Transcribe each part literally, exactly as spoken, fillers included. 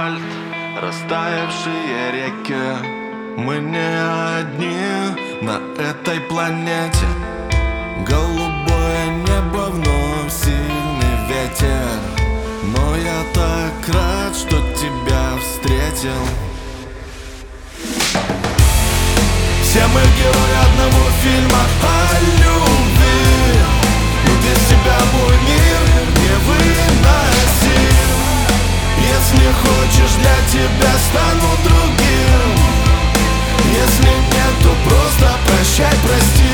асфальт, растаявшие реки. Мы не одни на этой планете. Голубое небо, вновь сильный ветер. Но я так рад, что тебя встретил. Все мы герои одного фильма о любви, но без тебя мой мир невыносим. Если хочешь, для тебя стану другим. Если нет, то просто прощай, прости.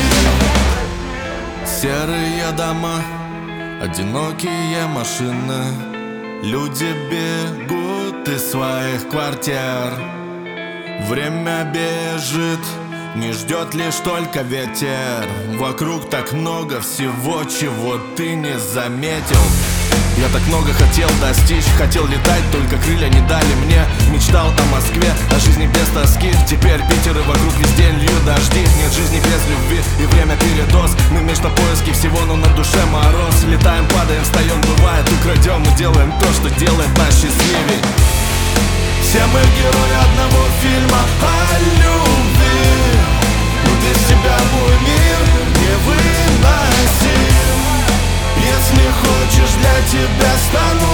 Серые дома, одинокие машины, люди бегут из своих квартир. Время бежит, не ждет лишь только ветер. Вокруг так много всего, чего ты не заметил. Я так много хотел достичь, хотел летать, только крылья не дали мне. Мечтал о Москве, о жизни без тоски. Теперь Питер и вокруг везде льют дожди. Нет жизни без любви и время передоз. Мы мечта поиски всего, но на душе мороз. Летаем, падаем, встаем, бывает, украдем и делаем то, что делает нас счастливей. Все мы герои одного фильма о любви, но без тебя мой мир невыносим. Если хочешь, для тебя стану